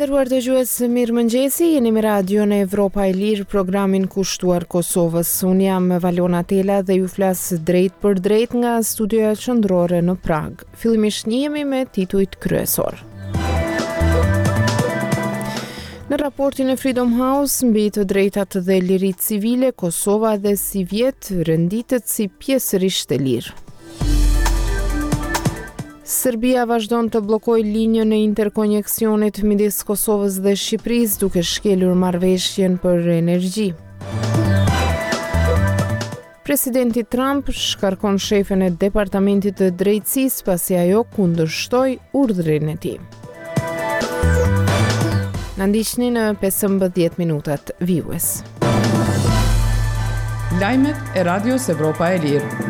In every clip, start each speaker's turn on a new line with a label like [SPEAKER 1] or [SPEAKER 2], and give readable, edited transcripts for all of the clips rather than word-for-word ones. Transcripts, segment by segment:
[SPEAKER 1] Nderuar dëgjues, mirëmëngjesi, jeni me radion e Evropa e Lirë, programin kushtuar Kosovës. Unë jam Valona Tela dhe ju flas drejt për drejt nga studioja qendrore në Prag. Fillimisht njihemi me titujt kryesor. Në raportin e Freedom House mbi të drejtat dhe liritë civile, Kosova dhe si vjet renditet si pjesërisht e lirë. Serbia vazhdon të bllokojë linjën e interkoneksionit midis Kosovës dhe Shqipërisë duke shkelur marrëveshjen për energji. Presidenti Trump shkarkon shefen e Departamentit të Drejtësisë pasi ajo kundërshtoi urdhrin e tij. Na ndiqni në 15 minutat vijues.
[SPEAKER 2] Lajmet e Radios Evropa e Lirë.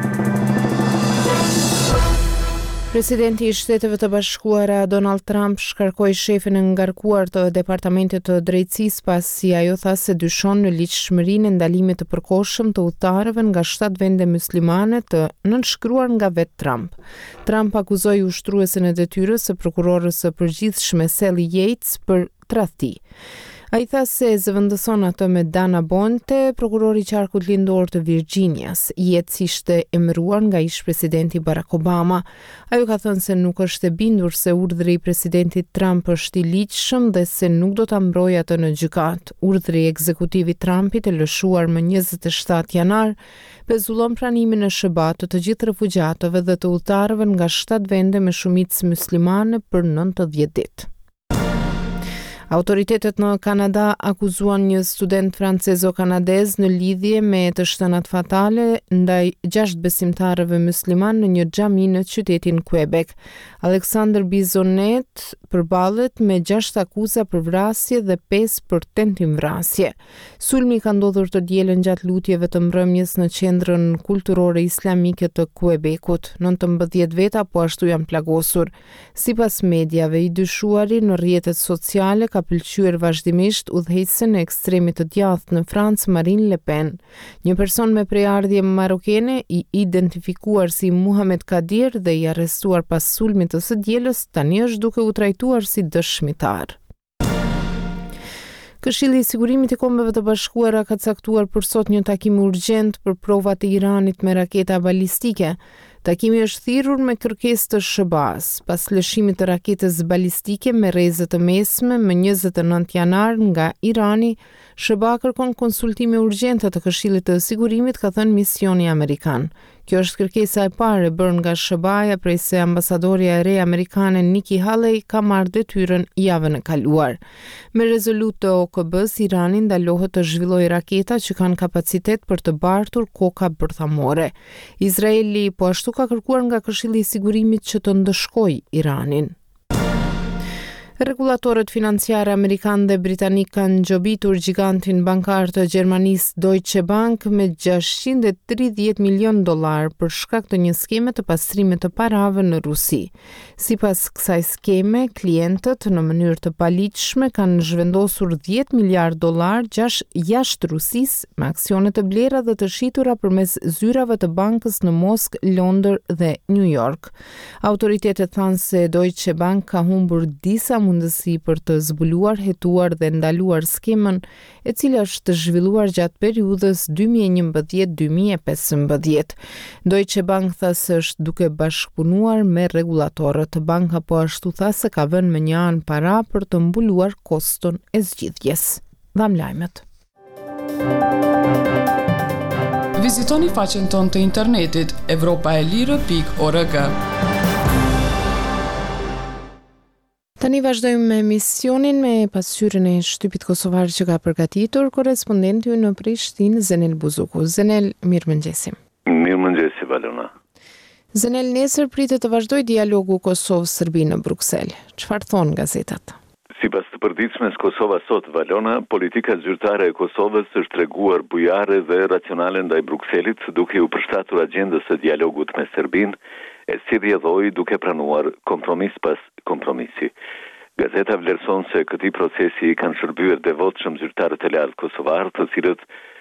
[SPEAKER 1] Presidenti i Shteteve të Bashkuara Donald Trump shkarkoi shefin e ngarkuar të Departamentit të Drejtësisë pasi ajo tha se dyshon në ligjshmërinë e ndalimit të përkohshëm të udhëtarëve nga 7 vende muslimane të nënshkruar nga vetë Trump. Trump akuzoi ushtruesen e detyrës së prokurorës së përgjithshme Sally Yates për tradhti. Ai tha se zëvendëson atë me Dana Bonte, prokurori i qarkut lindor të Virginias. Yates ishte emëruar nga ish-presidenti Barack Obama. Ajo ka thënë se nuk është e bindur se urdhri i presidentit Trump është i ligjshëm dhe se nuk do ta mbrojë atë në gjykat. Urdhri ekzekutiv i Trumpit e lëshuar më 27 janar pezullon pranimin në SBA të gjithë refugjatëve dhe të udhëtarëve nga 7 vende me shumicë muslimane për 90 ditë. Autoritetet në Kanada akuzuan një student francezo-kanadez në lidhje me të shtënat fatale ndaj 6 besimtarëve musliman në një xhami në qytetin Quebec. Alexander Bizonet përballet me 6 akuza për vrasje dhe 5 për tentim vrasje. Sulmi ka ndodhur të dielën gjatë lutjeve të mbrëmjes në qendrën kulturore islamike të Quebecut. 19 veta po ashtu janë plagosur. Sipas mediave, i dyshuari në rrjetet sociale ka pëlqyer vazhdimisht udhëheqësen e ekstremit të djathtë në Francë Marine Le Pen. Një person me prejardhje marokene i identifikuar si Muhamet Kadir dhe i arrestuar pas sulmit të së dielës tani është duke u trajtuar si dëshmitar. Këshilli i Sigurimit i Kombeve të Bashkuara ka caktuar për sot një takim urgjent për provat e Iranit me raketa balistike. Takimi është thirrur me kërkesë të SBA-s, pas lëshimit të raketës balistike me rrezë të mesme më 29 janar nga Irani. SBA kërkon konsultime urgjente të Këshillit të Sigurimit, ka thënë misioni amerikan. Kjo është kërkesa e parë e bërë nga SBA-ja prej se ambasadorja e re amerikane Nikki Haley ka marrë detyrën javën e kaluar. Me rezolutë të OKB-s, Irani ndalohet të zhvillojë raketa që kanë kapacitet për të bartur koka bërthamore. Izraeli po ashtu ka kërkuar nga Këshilli i Sigurimit që të ndëshkojë Iranin. Regulatorët financiare amerikan dhe britanik kanë gjobitur gigantin bankar të Gjermanisë Deutsche Bank me $630 milion për shkak të një skeme të pastrimit të parave në Rusi. Sipas kësaj skeme, klientët në mënyrë të paligjshme kanë zhvendosur $10 miliard jashtë Rusisë me aksione të blera dhe të shitura përmes zyrave të bankës në Moskë, Londër dhe New York. Autoritetet thanë se Deutsche Bank ka humbur disa mundësi për të zbuluar, hetuar dhe ndaluar skemën, e cila është zhvilluar gjatë periudhës 2011-2015. Deutsche Bank tha se është duke bashkëpunuar me regulatorët. Banka po ashtu tha se ka vënë me një anë para për të mbuluar koston e zgjidhjes. Dham lajmet.
[SPEAKER 2] Vizitoni faqen tonë të internetit europaelire.org.
[SPEAKER 1] Tani vazhdojmë me emisionin me pasqyrën e shtypit kosovar që ka përgatitur korrespondenti ynë në Prishtinë, Zenel Buzuku. Zenel, mirëmëngjesi.
[SPEAKER 3] Mirëmëngjesi, Valona.
[SPEAKER 1] Zenel, nesër pritet të vazhdojë dialogu Kosovë-Serbi në Bruksel. Çfarë thon gazetat?
[SPEAKER 3] Sipas të përditshmes Kosova sot, Valona, politika zyrtare e Kosovës është treguar bujare dhe racionale ndaj Brukselit, duke u përshtatur agjendës së dialogut me Serbinë, e si rrjedhoi duke pranuar kompromis pas kompromisi. Gazeta vlerëson se këtij procesi kanë shërbyer devotshëm zyrtarët e lartë kosovar, të cilët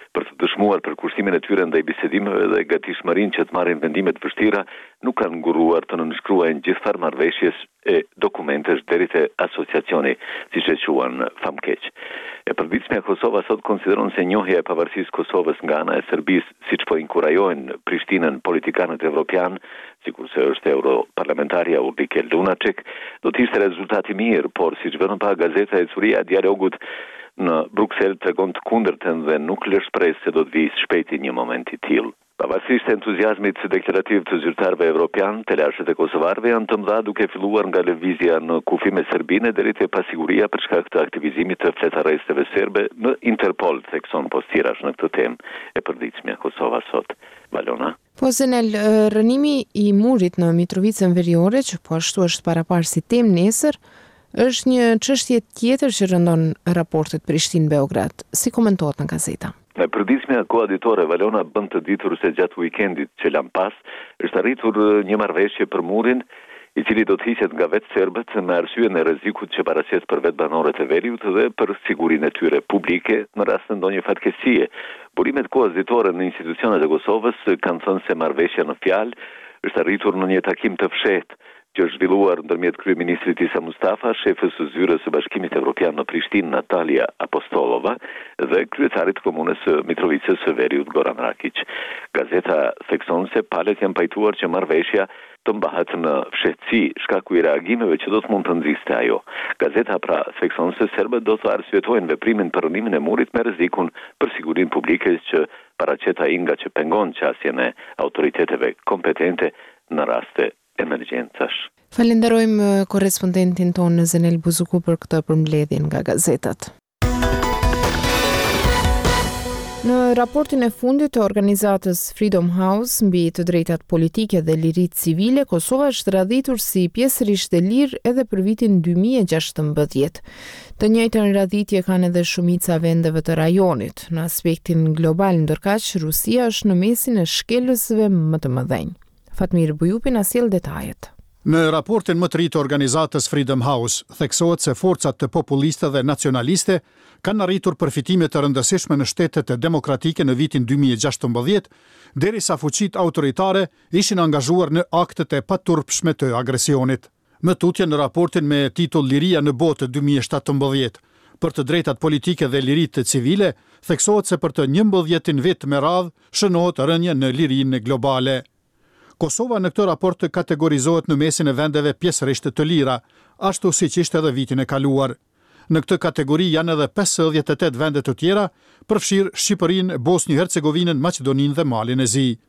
[SPEAKER 3] për të dëshmuar përkushtimin e tyre ndaj bisedimeve dhe gatishmërinë që të marrin vendime të vështira, nuk kanë nguruar të nënshkruajnë gjithfarë marrëveshjes e dokumentesh deri te asociacioni, siç e quajnë famkeq. E përditshmja Kosova sot konsideron se njohja e pavarësisë Kosovës nga ana e Serbisë, siç po inkurajojnë Prishtinën politikanët evropian, sikurse është europarlamentarja Ulrike Lunacek, do të ishte rezultati mirë, por siç vënë pa gazeta e Curia e Dialogut në Bruksel tregon të kundërtën dhe nuk lë shpresë se do të vijë shpejti një moment i tillë. Pavarësisht entuziazmit deklarativ të zyrtarëve evropian, telashet e kosovarëve janë të mëdha duke filluar nga lëvizja në kufi me Serbinë deri te pasiguria për shkak të aktivizimit të fletaresteve serbe në Interpol, thekson postirash në këtë temë e përditshmja Kosova sot. Valona?
[SPEAKER 1] Po Zenel, rënimi i murit në Mitrovicën Veriore, që po ashtu është paraparë si temë nesër, është një çështje tjetër që rëndon raportet Prishtinë-Beograd. Si komentohet në gazeta?
[SPEAKER 3] Në përditshmja koaditore Valona bën të ditur se gjatë weekendit që lan pas, është arritur një marrëveshje për murin, i cili do të hiqet nga vetë serbët me arsye në rrezikut që paraqet për vetë banorët e Veriut dhe për sigurinë e tyre publike në rast të ndonjë fatkeqësie. Burimet koaditore në institucionet e Kosovës kanë thënë se marrëveshja në fjalë është arritur në një takim të fshehtë që është zhvilluar ndërmjet kryeministrit Isa Mustafa, shefës së zyrës së Bashkimit Evropian në Prishtinë Natalia Apostolova dhe kryetarit të komunës së Mitrovicës së Veriut Goran Rakić. Gazeta thekson se palët janë pajtuar që marrëveshja të mbahet në fshehtësi shkaku i reagimeve që do të mund të nxiste ajo. Gazeta pra thekson se serbët do të arsyetojnë veprimin për rënimin e murit me rrezikun për sigurinë publike që paraqet ai nga që pengon qasjen e autoriteteve kompetente në raste emergjencash.
[SPEAKER 1] Falenderojmë korrespondentin tonë Zenel Buzuku për këtë përmbledhje nga gazetat. Në raportin e fundit të organizatës Freedom House mbi të drejtat politike dhe liritë civile, Kosova është radhitur si pjesërisht e lirë edhe për vitin 2016. Të njëjtën radhitje kanë edhe shumica vendeve të rajonit. Në aspektin global, ndërkaq Rusia është në mesin e shkelësve më të mëdhenj. Fatmir Bujupi na sjell detajet.
[SPEAKER 4] Në raportin më të ri të organizatës Freedom House, theksohet se forcat të populiste dhe nacionaliste kanë arritur përfitime të rëndësishme në shtetet e demokratike në vitin 2016, derisa fuqitë autoritare ishin angazhuar në aktet e paturpshme të agresionit. Më tutje në raportin me titull Liria në botë 2017, për të drejtat politike dhe liritë civile, theksohet se për të 11 vit me radhë shënohet rënje në lirinë globale. Kosova në këtë raport kategorizohet në mesin e vendeve pjesërisht të lira, ashtu siç ishte edhe vitin e kaluar. Në këtë kategori janë edhe 58 vende të tjera, përfshirë Shqipërinë, Bosnjë Hercegovinën, Maqedoninë dhe Malin e Zi.